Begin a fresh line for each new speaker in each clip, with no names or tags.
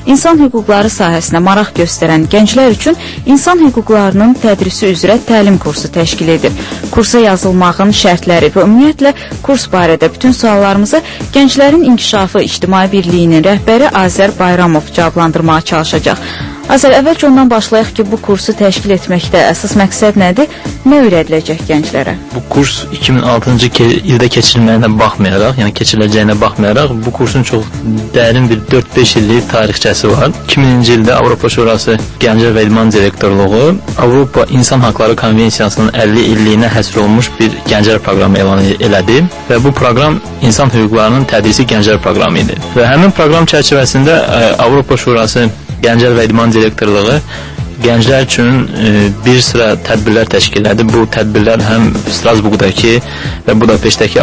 İnsan hüquqları sahəsinə maraq göstərən gənclər üçün insan hüquqlarının tədrisi üzrə təlim kursu təşkil edir. Kursa yazılmağın şərtləri və ümumiyyətlə kurs barədə bütün suallarımızı Gənclərin İnkişafı İctimai Birliyinin rəhbəri Azər Bayramov cavablandırmağa çalışacaq. Azər, əvvəlcə ondan başlayaq ki, bu kursu təşkil etməkdə əsas məqsəd nədir? Nə öyrədiləcək gənclərə?
Bu kurs 2006-cı ildə keçirilməyinə baxmayaraq, yəni keçiriləcəyinə baxmayaraq, bu kursun çox dərin bir 4-5 illik tarixçəsi var. 2000-ci ildə Avropa Şurası Gənclər və İdman Direktorluğu Avropa İnsan Haqları Konvensiyasının 50 illiyinə həsr olunmuş bir gənclər proqramı elan elədi və bu proqram insan hüquqlarının tədrisi gənclər proqramı idi. Və həmin proqram çərçivəsində Avropa Şurası Gənclər və İdman Direktorluğu gənclər üçün bir sıra tədbirlər təşkil edir. Bu tədbirlər həm Strasburqdakı və Budapeştdəki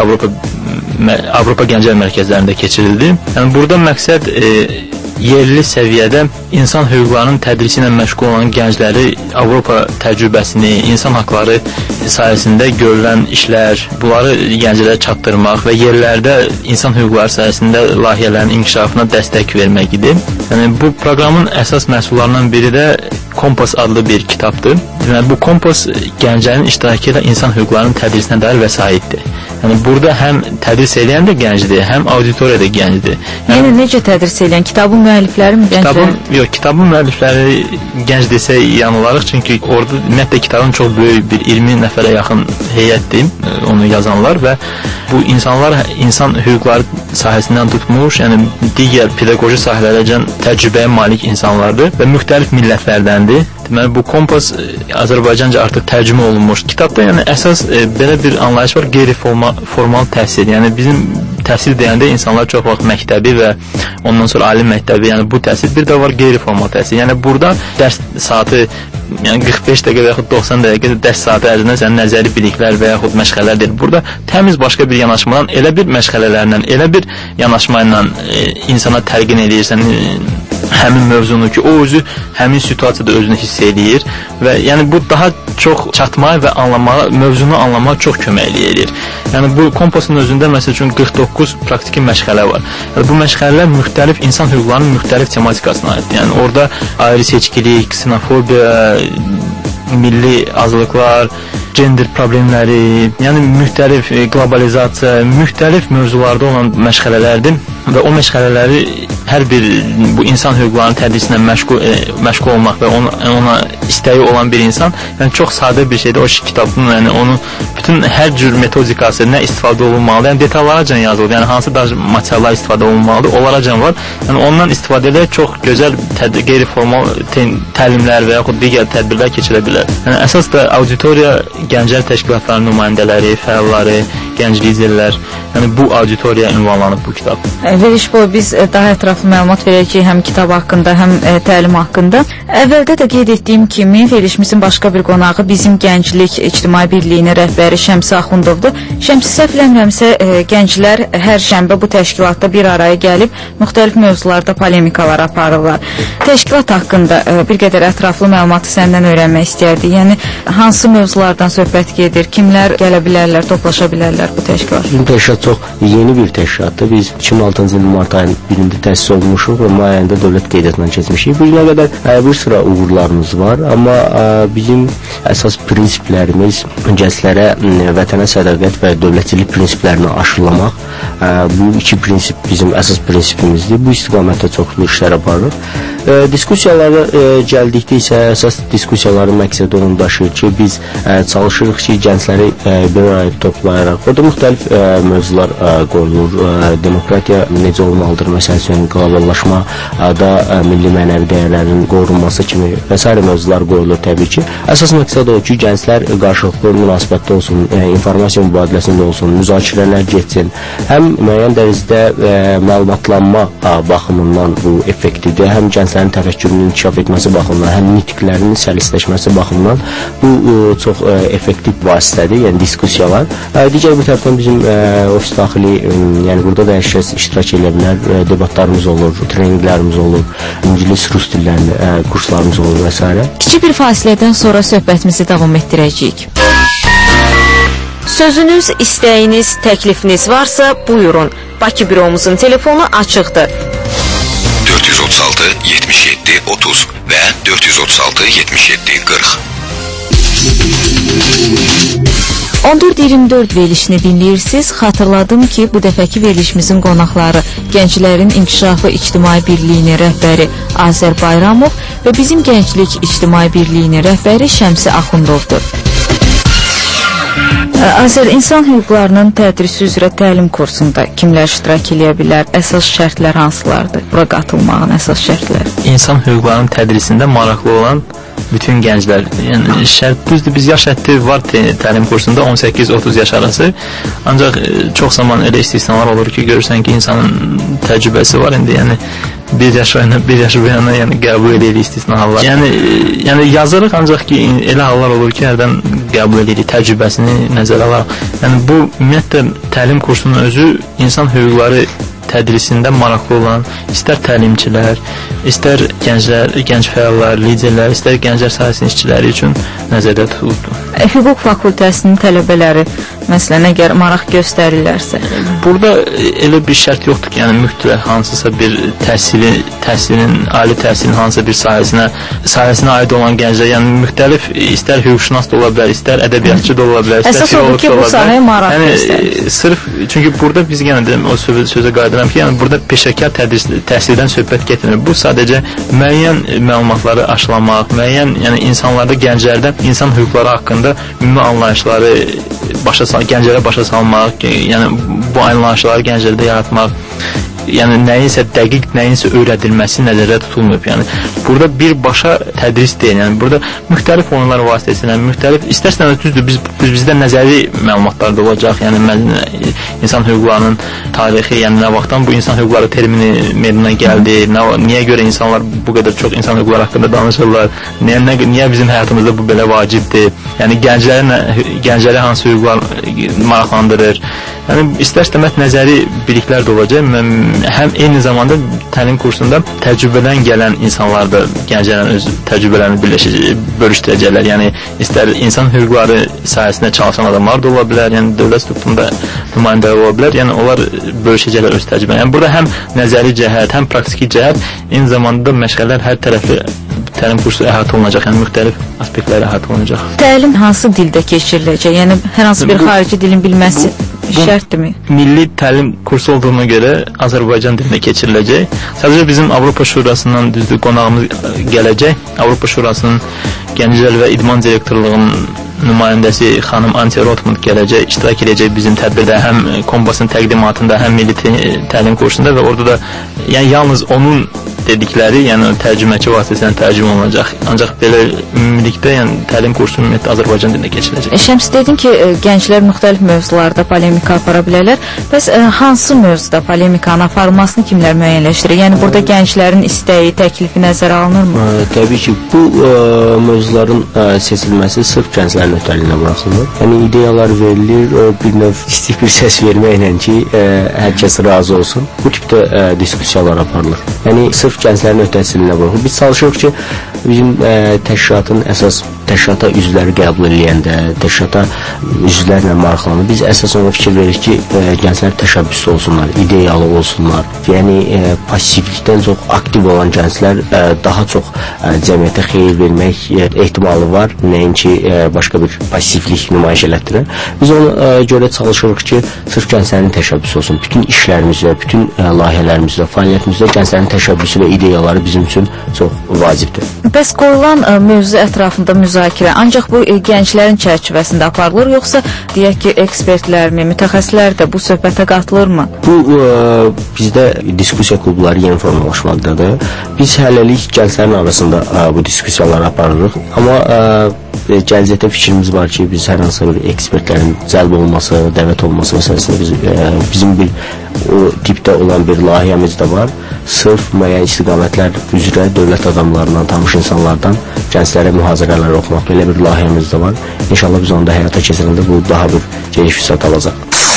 Avropa Gənclər mərkəzlərində keçirildi. Yəni burada məqsəd yerli səviyyədə insan hüquqlarının tədrisi ilə məşğul olan gəncləri Avropa təcrübəsini, insan haqları sayəsində görülən işlər, bunları gənclərə çatdırmaq və yerlərdə insan hüquqları sayəsində layihələrin inkişafına dəstək vermək idi. Yəni bu proqramın əsas məhsullarından biri də Kompas adlı bir kitabdır. Yəni bu kompas gənclərin iştirakı ilə insan hüquqlarının tədrisinə dair vəsaitdir. Yəni burada həm tədris edən də gəncdir, həm auditoriya da gəncdir.
Yəni necə tədris edən? Kitabın müəllifləri mi gəncdir?
Kitabın müəllifləri gənc desə yanılarıq, çünki orada ümumiyyətlə kitabın çox böyük bir 20 nəfərə yaxın heyətdir, onu yazanlar və bu insanlar insan hüquqları sahəsindən tutmuş, yəni digər pedaqoji sahələrəcən təcrübəyə malik insanlardır və müxtəlif millətlərdəndir. Deməli, bu kompas Azərbaycanca artıq tərcümə olunmuş. Kitabda yəni əsas belə bir anlayış var, qeyri-formal təhsil. Yəni bizim təhsil deyəndə insanlar çox vaxt məktəbi və ondan sonra ali məktəbi, yəni bu təhsil, bir də var qeyri-formal təhsil. Yəni burada dərs saatı, yəni 45 dəqiqə və yaxud 90 dəqiqə dərs saatı ərzində sənin nəzəri biliklər və yaxud məşğələlər deyil. Burada təmiz başqa bir yanaşmadan, elə bir məşğələlərlə, elə bir yanaşma ilə insana təlqin edirsən həmin mövzunu ki, o özü həmin situasiyada özünü hiss edir və yəni bu daha çox çatmağa və anlamağa, mövzunu anlamağa çox kömək edir. Yəni bu kompasın özündə məsəl üçün 49 praktiki məşğələ var. Yəni bu məşğələlər müxtəlif insan hüquqlarının müxtəlif tematikasına aiddir. Yəni orada ayrı seçkilik, ksenofobiya, milli azlıqlar, gender problemləri, yəni müxtəlif qlobalizasiya, müxtəlif mövzularda olan məşğələlərdir və o məşğələləri hər bir bu insan hüquqlarının tədrisinə məşğul olmaq və ona istəyi olan bir insan, yəni çox sadə bir şeydir. O kitabın, yəni onun bütün hər cür metodikası, nə istifadə olunmalıdır, yəni detallarca yazılır, yəni hansı materiallar istifadə olunmalıdır, onlarca var. Yəni ondan istifadə edərək çox gözəl qeyri-formal təlimlər və yaxud digər tədbirlər keçirə bilər. Yəni əsas da auditoriya gənclər təşkilatlarının nümayəndələri, fəalları, gənc liderlər, yəni bu auditoriya ünvanlanıb bu kitab.
Veriliş boyu biz daha ətraflı məlumat verəcəyik həm kitab haqqında, həm təlim haqqında. Əvvəldə də qeyd etdiyim kimi verilişimizin başqa bir qonağı bizim Gənclik İctimai Birliyinin rəhbəri Şəmsi Axundovdur. Şəmsi, səhv eləmirəmsə, gənclər hər şənbə bu təşkilatda bir araya gəlib müxtəlif mövzularda polemikalar aparırlar. Təşkilat haqqında bir qədər ətraflı məlumatı səndən öyrənmək istərdik. Yəni hansı mövzulardan söhbət gedir, kimlər gələ bilərlər, toplaşa bilərlər bu təşkilat?
Bizim təşkilat çox yeni bir təşkilatdır. Biz 2006-cı il mart ayının 1-də təsis olmuşuq və may ayında dövlət qeydiyyatından keçmişik. Bu günə qədər bir sıra uğurlarımız var, amma bizim əsas prinsiplərimiz gənclərə vətənə sədaqət və dövlətçilik prinsiplərini aşılamaq. Bu iki prinsip bizim əsas prinsipimizdir. Bu istiqamətdə çoxlu işlər aparırıq. Diskusiyalara gəldikdə isə əsas diskusiyaların məqsədi onu daşıyır ki, biz çalışırıq ki, gəncləri bir araya toplayaraq, orada müxtəlif mövzular qoyulur. Demokratiya necə olmalıdır, məsəl üçün qloballaşmada milli mənəvi dəyərlərin qorunması kimi və s. mövzular qoyulur təbii ki. Əsas məqsəd o ki, gənclər qarşılıqlı münasibətdə olsun, informasiya mübadiləsində olsun, müzakirələr getsin. Həm müəyyən dərəcədə məlumatlanma baxımından bu effektivdir, həm gənclərin təfəkkürünün inkişaf etməsi baxımından, həm nitqlərinin səlisləşməsi baxımından bu çox effektiv vasitədir, yəni diskusiyalar. Digər bir tərəfdən bizim ofis daxili, yəni burada da hər kəs iştirak edə bilər, debatlarımız olur, treninqlərimiz olur, ingilis, rus dillərində kurslarımız olur və s.
Kiçik bir fasilədən sonra söhbətimizi davam etdirəcəyik. Sözünüz, istəyiniz, təklifiniz varsa buyurun. Bakı büromuzun telefonu açıqdır.
436 6740.
14-24 verilişini dinləyirsiniz. Xatırladım ki, bu dəfəki verilişimizin qonaqları Gənclərin İnkişafı İctimai Birliyinin rəhbəri Azər Bayramov və bizim Gənclik İctimai Birliyinin rəhbəri Şəmsi Axundovdur. Azər, insan hüquqlarının tədrisi üzrə təlim kursunda kimlər iştirak edə bilər? Əsas şərtlər hansılardır? Bura qatılmağın əsas şərtləri.
İnsan hüquqlarının tədrisində maraqlı olan bütün gənclər, yəni şərt düzdür, biz yaş həddi var təlim kursunda 18-30 yaş arası. Ancaq çox zaman elə istisnalar olur ki, görürsən ki, insanın təcrübəsi var indi, yəni bir yaş bu yana yəni qəbul edilir istisna hallar. Yəni yazırıq, ancaq ki elə hallar olur ki, hərdən qəbul edilir təcrübəsini nəzərə alaraq. Yəni bu ümumiyyətlə təlim kursunun özü insan hüquqları tədrisində maraqlı olan istər təlimçilər, istər gənclər, gənc fəallar, liderlər, istər gənclər sahəsinin işçiləri üçün nəzərdə tutulubdur.
Hüquq fakültəsinin tələbələri məsələn əgər maraq göstərirlərsə,
burada elə bir şərt yoxdur ki, yəni mütləq hansısa bir təhsilin, ali təhsilin hansısa bir sahəsinə aid olan gənclər, yəni müxtəlif istər hüquqşünas da ola bilər, istər ədəbiyyatçı da ola bilər, istər filolog da ola bilər. Əsas odur ki, bu sahəyə maraq göstərir. Sırf çünki burada biz yenə də o sözə qayıdıram ki, yəni burada peşəkar təhsildən söhbət getmir. Bu sadəcə müəyyən məlumatları aşılamaq, müəyyən yəni insanlarda, gənclərdə insan hüquqları haqqında ümumi anlayışları gənclərə başa salmaq, yəni bu anlayışları gənclərdə yaratmaq, yəni nəyinsə dəqiq, nəyinsə öyrədilməsi nəzərdə tutulmayıb. Yəni burada birbaşa tədris deyil. Yəni burada müxtəlif oyunlar vasitəsilə, müxtəlif istərseniz düzdür, bizdə nəzəri məlumatlar da olacaq. Yəni insan hüquqlarının tarixi, yəni nə vaxtdan bu insan hüquqları termini meydana gəldi, niyə görə insanlar bu qədər çox insan hüquqları haqqında danışırlar, niyə bizim həyatımızda bu belə vacibdir, yəni gəncləri hansı hüquqlar maraqlandırır. Yəni istər-istəməz nəzəri biliklər də olacaq. Həm eyni zamanda təlim kursunda təcrübədən gələn insanlar da gənclərin öz təcrübələrini bölüşdürəcəklər. Yəni istər insan hüquqları sahəsində çalışan adamlar da ola bilər, yəni dövlət strukturunda nümayəndələr ola bilər. Yəni onlar bölüşəcəklər öz təcrübəni. Yəni burada həm nəzəri cəhət, həm praktiki cəhət, eyni zamanda məşğələlər hər tərəfli təlim kursu əhatə olunacaq, yəni müxtəlif aspektləri əhatə olunacaq.
Təlim hansı dildə keçiriləcək? Yəni hər hansı bir xarici dilin bilməsi şərtdirmi? Milli
təlim kursu olduğuna görə Azərbaycan dilində keçiriləcək. Sadəcə bizim Avropa Şurasından düzdür qonağımız gələcək. Avropa Şurasının Gənclər və İdman Direktorluğunun nümayəndəsi xanım Antje Rotmund gələcək, iştirak edəcək bizim tədbirdə, həm Kompasın təqdimatında, həm milli təlim kursunda və orada da yəni yalnız onun dedikləri, yəni tərcüməçi vasitəsilə tərcümə olunacaq. Ancaq belə ümumilikdə, yəni təlim kursu ümumiyyətlə Azərbaycan dilində keçiriləcək.
Şəms, dedin ki, gənclər müxtəlif mövzularda polemika apara bilərlər. Bəs hansı mövzuda polemikanın aparılmasını kimlər müəyyənləşdirir? Yəni burada gənclərin istəyi, təklifi nəzərə alınırmı?
Təbii ki, bu mövzuların seçilməsi sırf gənclərin öhdəliyinə buraxılır. Yəni ideyalar verilir, bir növ kiçik bir səs verməklə ki, hər kəs razı olsun. Bu tipdə diskussiyalar aparılır. Yəni sırf gənclərin öhdəsindən buraxılır. Biz çalışırıq ki, bizim təşkilatın əsas təşkilata üzvləri qəbul edəndə, təşkilata üzvlərlə maraqlanır. Biz əsas ona fikir veririk ki, gənclər təşəbbüslü olsunlar, ideyalı olsunlar. Yəni passivlikdən çox aktiv olan gənclər daha çox cəmiyyətə xeyir vermək ehtimalı var, nəinki başqa bir passivlik nümayiş elətdirər. Biz ona görə çalışırıq ki, sırf gənclərin təşəbbüsü olsun. Bütün işlərimizdə, bütün layihələrimizdə, fəaliyyətimizdə gənclərin təşəbbüsü və ideyaları bizim üçün çox vacibdir.
Bəs qoyulan mövzu ətrafında müzakirə ancaq bu gənclərin çərçivəsində aparılır, yoxsa deyək ki, ekspertlərmi, mütəxəssislər də bu söhbətə qatılırmı?
Bu bizdə diskussiya klubları yeni formalaşmaqdadır. Biz hələlik gənclərin arasında bu diskussiyaları aparırıq. Amma gələcəkdə fikrimiz var ki, biz hər hansı bir ekspertlərin cəlb olması, dəvət olması məsələsində bizim bir o tipdə olan bir layihəmiz də var. Sırf müəyyən istiqamətlər üzrə dövlət adamlarından, tanış insanlardan gənclərə mühazirələr oxumaq belə bir layihəmiz də var. İnşallah biz onu da həyata keçirəndə bu daha bir geniş fürsət alacaq.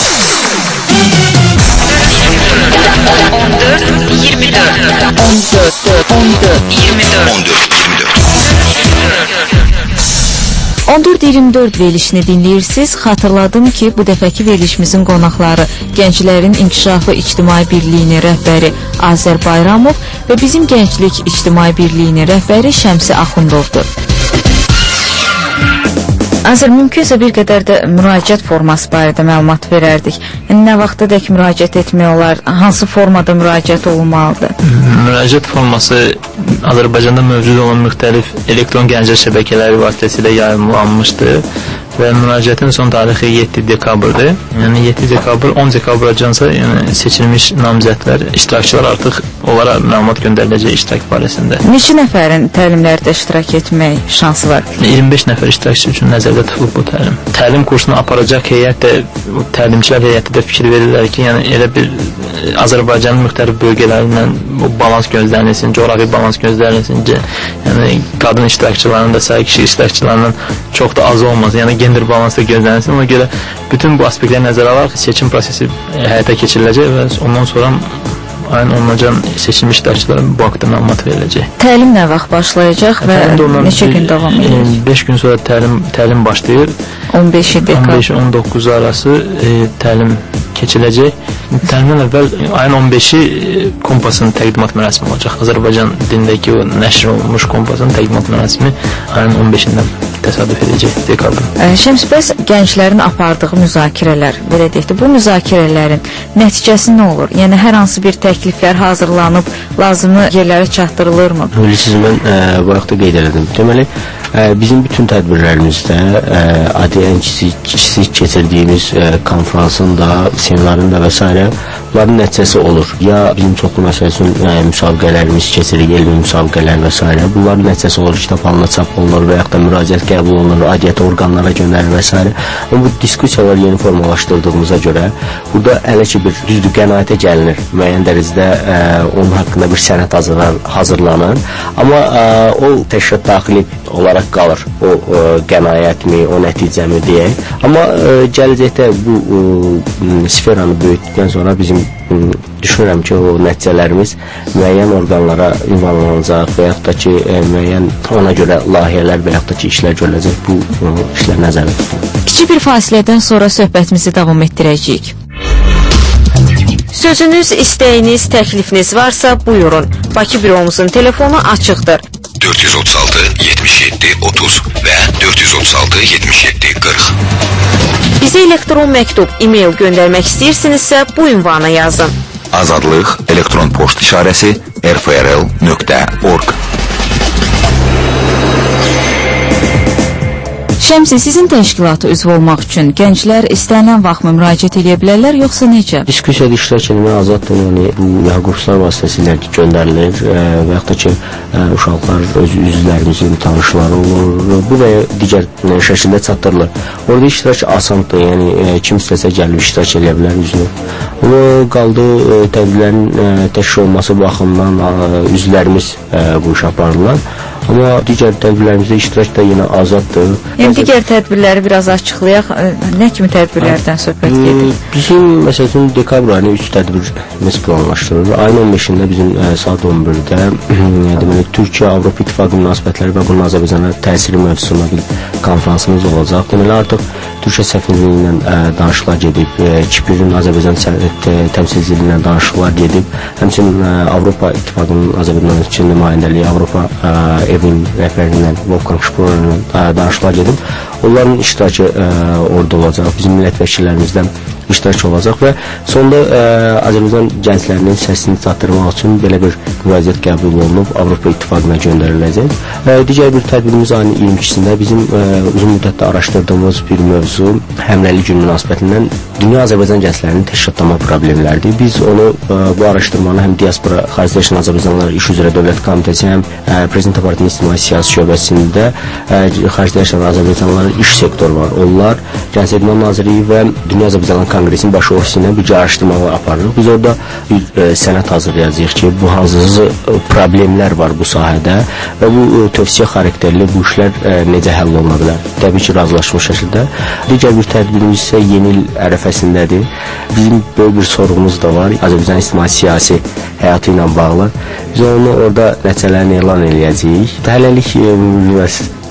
14-24 verilişini dinləyirsiniz. Xatırladım ki, bu dəfəki verilişimizin qonaqları Gənclərin İnkişafı İctimai Birliyinin rəhbəri Azər Bayramov və bizim Gənclik İctimai Birliyinin rəhbəri Şəmsi Axundovdur. Azər, mümkünsə bir qədər də müraciət forması barədə məlumat verərdik. Yəni, nə vaxtadək müraciət etmək olar, hansı formada müraciət olunmalıdır?
Müraciət forması Azərbaycanda mövcud olan müxtəlif elektron gənclər şəbəkələri vasitəsilə yayımlanmışdır və müraciətin son tarixi 7 dekabrdır. Yəni 7 dekabr, 10 dekabracansa seçilmiş namizədlər, iştirakçılar artıq onlara məlumat göndəriləcək iştirak barəsində.
Neçə nəfərin təlimlərdə iştirak etmək şansı var?
25 nəfər iştirakçı üçün nəzərdə tutulub bu təlim. Təlim kursunu aparacaq heyət də, təlimçilər heyəti də fikir verirlər ki, yəni elə bir Azərbaycanın müxtəlif bölgələrindən bu balans gözlənilsin, coğrafi balans gözlənilsin ki, yəni qadın iştirakçılarının da sayı kişi iştirakçılarından çox da az olmaz. Yəni gender balansı da gözlənilsin. Ona görə bütün bu aspektləri nəzərə alaraq seçim prosesi həyata keçiriləcək və ondan sonra ayın 10-acan seçilmiş iştirakçılara bu haqda məlumat veriləcək.
Təlim nə vaxt başlayacaq və neçə gün davam edir?
5 gün sonra təlim başlayır.
15 dekabr.
15-19 arası təlim keçiləcək. Təlimdən əvvəl ayın 15-i kompasın təqdimat mərasimi olacaq. Azərbaycan dilindəki o nəşr olunmuş kompasın təqdimat mərasimi ayın 15-dən təsadüf edəcək dekabrın.
Şəms, bəs gənclərin apardığı müzakirələr, belə deyək də, bu müzakirələrin nəticəsi nə olur? Yəni, hər hansı bir təkliflər hazırlanıb, lazımlı yerlərə çatdırılırmı?
Siz mən bu vaxtda qeyd elədim. Deməli, bizim bütün tədbirlərimizdə adi ən kiçik keçirdiyimiz konferansın da, seminarın da və s. bunların nəticəsi olur. Ya bizim çoxlu məsəl üçün müsabiqələrimiz keçirik, elmi müsabiqələr və s. Bunların nəticəsi olur, kitab halına çap olunur və yaxud da müraciət qəbul olunur, adiyyəti orqanlara göndərilir və s. Amma bu diskusiyalar yeni formalaşdırdığımıza görə burada hələ ki bir düzdür qənaətə gəlinir. Müəyyən dərəcədə onun haqqında bir sənəd hazırlanır. Amma o təşkilat daxili olaraq qalır. O qənaətmi, o nəticəmi deyək. Amma gələcəkdə bu sferanı böyütdükdən sonra bizim düşünürəm ki, o nəticələrimiz müəyyən orqanlara ünvanlanacaq və yaxud da ki, müəyyən ona görə layihələr və yaxud da ki, işlər görüləcək. Bu işlər nəzərdə tutulur.
Kiçik bir fasilədən sonra söhbətimizi davam etdirəcəyik. Sözünüz, istəyiniz, təklifiniz varsa buyurun. Bakı büromuzun telefonu açıqdır.
436 77 30 və 436 77 40.
Bizə elektron məktub, e-mail göndərmək istəyirsinizsə bu ünvana yazın.
Azadlıq elektron poçt işarəsi rfrl.org.
Şəmsi, sizin təşkilata üzv olmaq üçün gənclər istənilən vaxtmı müraciət edə bilərlər, yoxsa necə?
Diskusiyada iştirak etmək azaddır. Yəni, bu ya kurslar vasitəsilə göndərilir və yaxud da ki, uşaqlar öz üzvlərimizin tanışları olur. Bu və ya digər şəkildə çatdırılır. Orada iştirak asandır. Yəni, kim istəsə gəlib iştirak edə bilər üzvünü. Amma qaldı tədbirlərin təşkil olması baxımından üzvlərimiz bu iş aparırlar. Amma digər tədbirlərimizdə iştirak da yenə azaddır.
Yəni, digər tədbirləri biraz açıqlayaq. Nə kimi tədbirlərdən söhbət gedir?
Bizim, məsəl üçün, dekabr ayına 3 tədbirimiz planlaşdırılır. Ayın 15-də bizim saat 11-də deməli, Türkiyə-Avropa İttifaqı münasibətləri və bunun Azərbaycana təsiri mövzusunda bir konferansımız olacaq. Deməli, artıq Türkiyə səfirliyi ilə danışıqlar gedib, Kipirin Azərbaycan təmsilciliyi ilə danışıqlar gedib, həmçinin Avropa İttifaqının Azərbaycan nümayəndəliyi, Avropa evin rəhbərliyindən, Wolfgang Spruer ilə danışıqlar gedib. Onların iştirakı orada olacaq, bizim millət vəkillərimizdən iştirak olacaq və sonda Azərbaycan gənclərinin səsini çatdırmaq üçün belə bir müraciət qəbul olunub Avropa İttifaqına göndəriləcək. Digər bir tədbirimiz ayın 22-sində bizim uzun müddətdə araşdırdığımız bir mövzu həmrəylik günü münasibətindən dünya Azərbaycan gənclərinin təşkilatlanma problemləridir. Biz onu, bu araşdırmanı həm diaspora xaricdə yaşayan Azərbaycanlılar İş üzrə Dövlət Komitəsi, həm Prezident Aparatının İctimai Siyasi şöbəsində xaricdə yaşayan Azərbaycanlıların iş sektoru var. Onlar Gənclər İdman Nazirliyi və Dünya Azərbaycanlı Konqresinin baş ofisindən bir araşdırmalar aparırıq. Biz orada bir sənəd hazırlayacağıq ki, bu hansı problemlər var bu sahədə və bu tövsiyə xarakterli bu işlər necə həll oluna bilər. Təbii ki, razılaşmış şəkildə. Digər bir tədbirimiz isə yeni il ərəfəsindədir. Bizim böyük bir sorğumuz da var. Azərbaycan ictimai siyasi həyatı ilə bağlı. Biz onu orada nəticələrini elan edəcəyik. Hələlik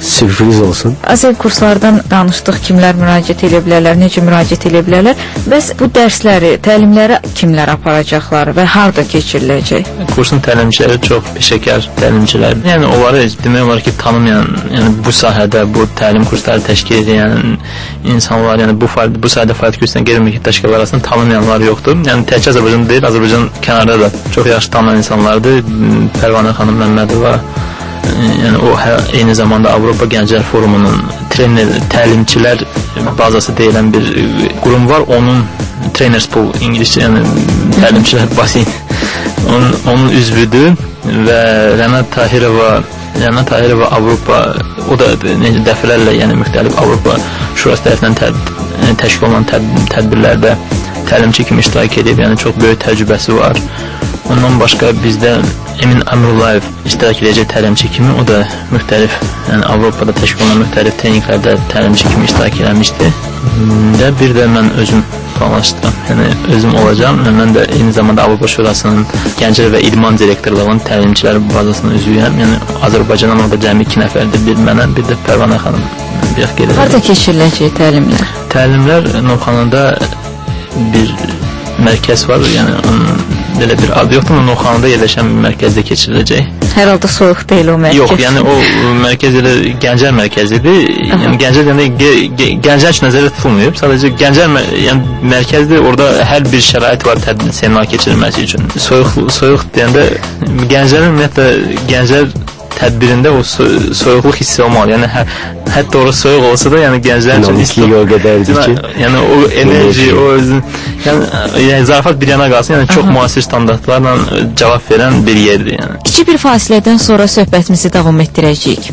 sürpriz olsun.
Azel kurslardan danışdıq, kimlər müraciət edə bilərlər, necə müraciət edə bilərlər. Bəs bu dərsləri, təlimləri kimlər aparacaqlar və harda keçiriləcək?
Kursun təlimçiləri çox peşəkar təlimçilər. Yəni onları demək olar ki, tanımayan, yəni bu sahədə bu təlim kursları təşkil edən insanlar, yəni bu sahədə fəaliyyət göstərən qeyri-mülki təşkilatlar arasında tanımayanlar yoxdur. Yəni təkcə Azərbaycan deyil, Azərbaycan kənarda da çox yaxşı tanınan insanlardır. Pərvanə xanım Məmmədova, yəni o eyni zamanda Avropa Gənclər Forumunun trener, təlimçilər bazası deyilən bir qurum var. Onun trainers pool, ingiliscə, yəni təlimçilər basin. Onun üzvüdür və Rəna Tahirova Avropa, o da dəfələrlə, yəni müxtəlif Avropa Şurası tərəfindən təşkil olunan tədbirlərdə təlimçi kimi iştirak edib, yəni çox böyük təcrübəsi var. Ondan başqa bizdə Emin Əmrullayev iştirak edəcək təlimçi kimi, o da müxtəlif, yəni Avropada təşkil olunan müxtəlif treninqlərdə təlimçi kimi iştirak eləmişdi. Bir də mən özüm planlaşdıram, yəni özüm olacağam. Mən də eyni zamanda Avropa Şurasının Gənclər və İdman Direktorluğunun təlimçilər bazasının üzvüyəm. Yəni Azərbaycandan orada cəmi 2 nəfərdir, bir mənəm, bir də Pərvanə xanım.
Harada keçiriləcək təlimlər?
Təlimlər Novxanada bir mərkəz var, yəni onun belə bir adı yoxdur, amma Novxanada yerləşən bir mərkəzdə keçiriləcək.
Hər halda soyuq deyil o mərkəz.
Yox, yəni o mərkəz elə Gənclər mərkəzidir. Yəni Gənclər deyəndə Gənclər üçün nəzərdə tutulmayıb. Sadəcə Gənclər yəni mərkəzdə, orada hər bir şərait var seminar keçirilməsi üçün. Soyuq deyəndə Gənclərin ümumiyyətlə Gənclər tədbirində o soyuqluq hissi olmalı. Yəni hətta orası soyuq olsa da, yəni gənclər üçün
istilik o qədərdir ki,
yəni o enerji, o özün, yəni zarafat bir yana qalsın, yəni çox müasir standartlarla cavab verən bir yerdir, yəni.
Kiçik bir fasilədən sonra söhbətimizi davam etdirəcəyik.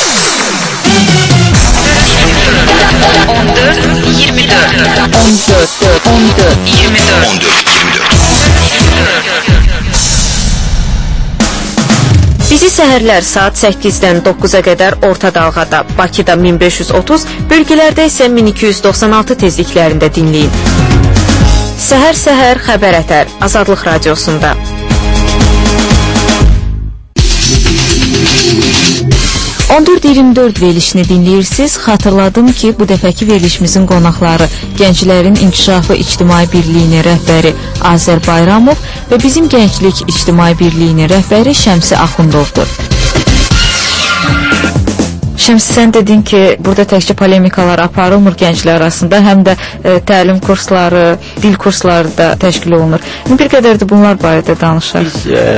14-24 Bizi səhərlər saat 8-dən 9-a qədər orta dalğada, Bakıda 1530, bölgələrdə isə 1296 tezliklərində dinləyin. Səhər xəbər ətər, Azadlıq Radiosunda. (14-24) verilişini dinləyirsiniz. Xatırladım ki, bu dəfəki verilişimizin qonaqları Gənclərin İnkişafı İctimai Birliyinin rəhbəri Azər Bayramov və bizim Gənclik İctimai Birliyinin rəhbəri Şəmsi Axundovdur. Şəmsi, sən dedin ki, burada təkcə polemikalar aparılmır gənclər arasında, həm də təlim kursları, dil kursları da təşkil olunur. Bir qədər də bunlar barədə danışaq.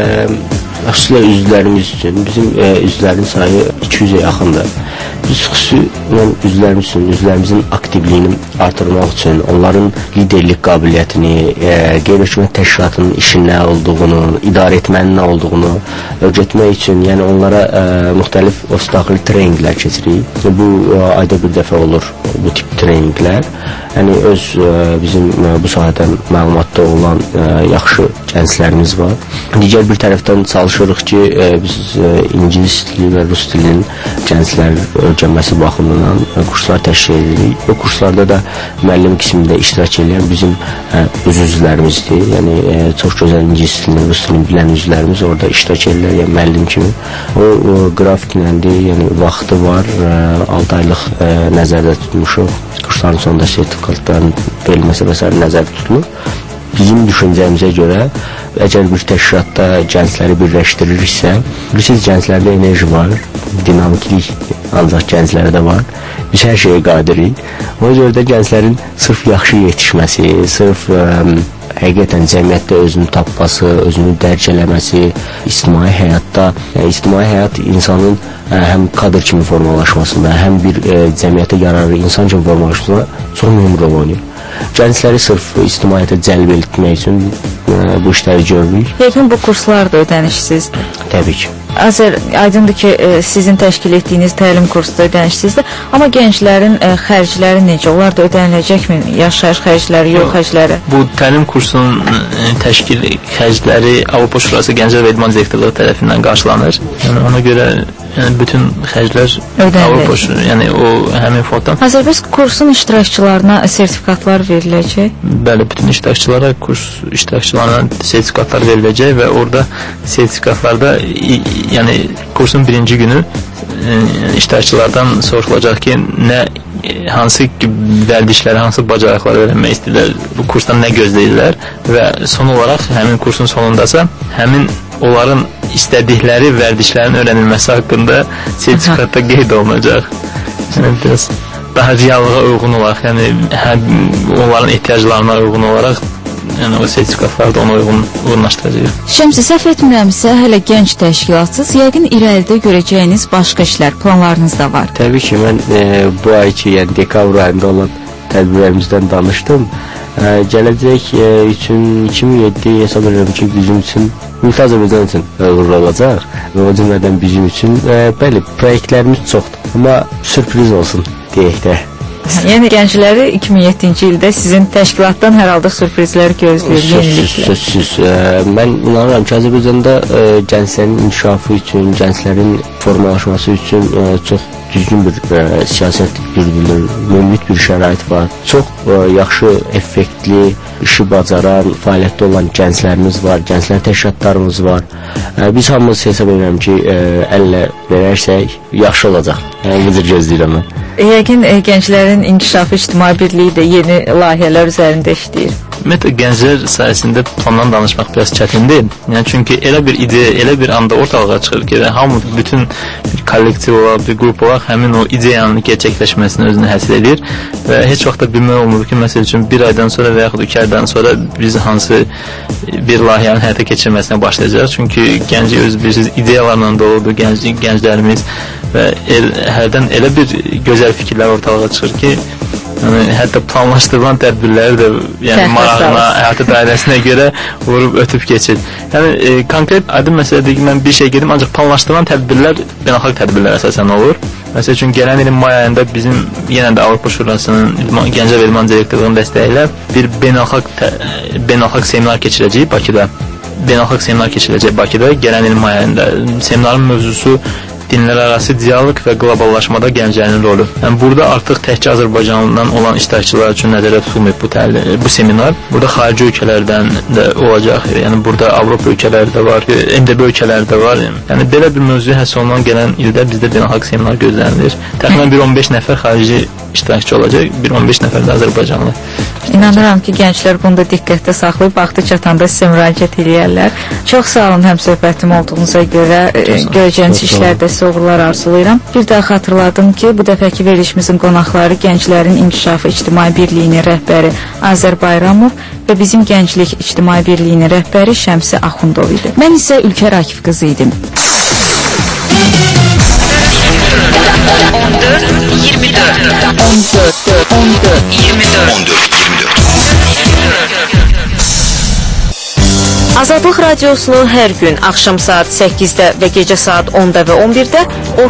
Xüsusilə üzvlərimiz üçün, bizim üzvlərin sayı 200-ə yaxındır. Biz xüsusilə üzvlərimiz üçün, üzvlərimizin aktivliyini artırmaq üçün, onların liderlik qabiliyyətini, qeyri-hökumət təşkilatının işin nə olduğunu, idarə etmənin nə olduğunu öyrətmək üçün, yəni onlara müxtəlif daxili treninqlər keçirik. Bu ayda bir dəfə olur bu tip treninqlər. Yəni bizim bu sahədə məlumatda olan yaxşı gənclərimiz var. Digər bir tərəfdən çalışırıq ki, biz ingilis dili və rus dilinin gənclər öyrənməsi baxımından kurslar təşkil edirik. Bu kurslarda da müəllim qismində iştirak edən bizim öz üzvlərimizdir. Yəni çox gözəl ingilis dilini, rus dilini bilən üzvlərimiz orada iştirak edirlər, yəni müəllim kimi. O qrafikləndir, yəni vaxtı var, 6 aylıq nəzərdə tutmuşuq. Kursların sonunda sertifikatların verilməsi və s. nəzərdə tutulur. Bizim düşüncəmizə görə, əgər bir təşkilatda gəncləri birləşdiririksə, bilirsiniz, gənclərdə enerji var, dinamiklik ancaq gənclərdə var. Biz hər şeyə qadirik. Ona görə də gənclərin sırf yaxşı yetişməsi, sırf həqiqətən cəmiyyətdə özünü tapması, özünü dərk eləməsi, ictimai həyatda, yəni ictimai həyat insanın həm kadr kimi formalaşmasında, həm bir cəmiyyətə yararlı insan kimi formalaşmasında çox mühüm rol oynayır. Gəncləri sırf ictimaiyyətə cəlb etmək üçün bu işləri görürük.
Yəqin bu kurslar da ödənişsizdir.
Təbii ki.
Azər, aydındır ki, sizin təşkil etdiyiniz təlim kursu da ödənişsizdir. Amma gənclərin xərcləri necə? Onlar da ödəniləcəkmi? Yaşayış xərcləri, yol xərcləri?
Bu təlim kursunun təşkil xərcləri Avropa Şurası Gənclər və İdman Direktorluğu tərəfindən qarşılanır. Yəni ona görə yəni bütün xərclər Avropa, yəni o həmin fonddan.
Azərbaycan kursun iştirakçılarına sertifikatlar veriləcək.
Bəli, bütün iştirakçılara, kurs iştirakçılarına sertifikatlar veriləcək və orada sertifikatlarda yəni kursun birinci günü iştirakçılardan sorulacaq ki, hansı vərdişləri, hansı bacarıqları öyrənmək istəyirlər, bu kursdan nə gözləyirlər və son olaraq həmin kursun sonundasa həmin onların istədikləri vərdişlərin öyrənilməsi haqqında sertifikatda qeyd olunacaq. Yəni biraz daha reallığa uyğun olaraq, yəni onların ehtiyaclarına uyğun olaraq yəni o sertifikatlar da ona uyğunlaşdıracaq.
Şəmsi, səhv etmirəmsə, hələ gənc təşkilatsız, yəqin irəlidə görəcəyiniz başqa işlər, planlarınız da var.
Təbii ki, mən bu ay ki, yəni dekabr ayında olan tədbirlərimizdən danışdım. Gələcək üçün 2007 hesab edirəm ki, bizim üçün, Ümumi Azərbaycan üçün uğurlu olacaq və o cümlədən bizim üçün, bəli, proyektlərimiz çoxdur, amma sürpriz olsun deyək də.
Yəni gəncləri 2007-ci ildə sizin təşkilatdan hər halda sürprizlər gözləyir, yeniliklər.
Sözsüz. Mən inanıram ki, Azərbaycanda gənclərin inkişafı üçün, gənclərin formalaşması üçün çox düzgün bir siyasət yürüdülür, mümkün bir şərait var. Çox yaxşı, effektli, işi bacaran, fəaliyyətdə olan gənclərimiz var, gənclər təşkilatlarımız var. Biz hamımız hesab edirəm ki, əllə verərsək, yaxşı olacaq. Bu cür gözləyirəm mən.
Yəqin gənclərin inkişafı ictimai birliyi də yeni layihələr üzərində işləyir.
Ümumiyyətlə, gənclər sayəsində plandan danışmaq biraz çətindir. Yəni, çünki elə bir ideya, elə bir anda ortalığa çıxır ki, hamı, bütün bir kollektiv olaraq, bir qrup olaraq həmin o ideyanın gerçəkləşməsini özünə həsil edir və heç vaxt da bilmək olmur ki, məsəl üçün bir aydan sonra və yaxud 2 aydan sonra biz hansı bir layihənin həyata keçirməsinə başlayacaq. Çünki gənci öz bilirsiniz, ideyalarla doludur gənclərimiz və hərdən elə bir gözəl fikirlər ortalığa çıxır ki, yəni, hətta planlaşdırılan tədbirləri də yəni, marağına, həyatı dairəsinə görə vurub ötüb keçir. Yəni, konkret aydın məsələdir ki, mən bir şey gedim, ancaq planlaşdırılan tədbirlər beynəlxalq tədbirlər əsasən olur. Məsəl üçün, gələn ilin may ayında bizim yenə də Avropa Şurasının Gənclər və İdman Direktorluğunun dəstəyi ilə bir beynəlxalq seminar keçirəcək Bakıda. Beynəlxalq seminar keçiriləcək Bakıda gələn ilin may ayında. Seminarın mövzusu dinlərarası dialoq və qloballaşmada gənclərin rolu. Yəni, burada artıq təkcə Azərbaycandan olan iştirakçılar üçün nəzərdə tutulmayıb bu seminar. Burada xarici ölkələrdən də olacaq. Yəni, burada Avropa ölkələri də var, MDB ölkələri də var. Yəni, belə bir mövzuya həsr olunan gələn ildə bizdə beynəlxalq seminar gözlənilir. Təxminən bir 15 nəfər xarici iştirakçı olacaq, bir 15 nəfər də Azərbaycanlı.
İnanıram ki, gənclər bunu da diqqətdə saxlayıb, vaxtı çatanda sizə müraciət edirlər. Çox sağ olun həmsöhbətim olduğunuza görə, görəcəyiniz işlərdə sizə uğurlar arzulayıram. Bir daha xatırladım ki, bu dəfəki verilişimizin qonaqları Gənclərin İnkişafı İctimai Birliyinin rəhbəri Azər Bayramov və bizim Gənclik İctimai Birliyinin rəhbəri Şəmsi Axundov idi. Mən isə Ülkər Akif qızı idim.
14-24
Azadlıq Radiosunu hər gün axşam saat 8-də və gecə saat 10-da və 11-də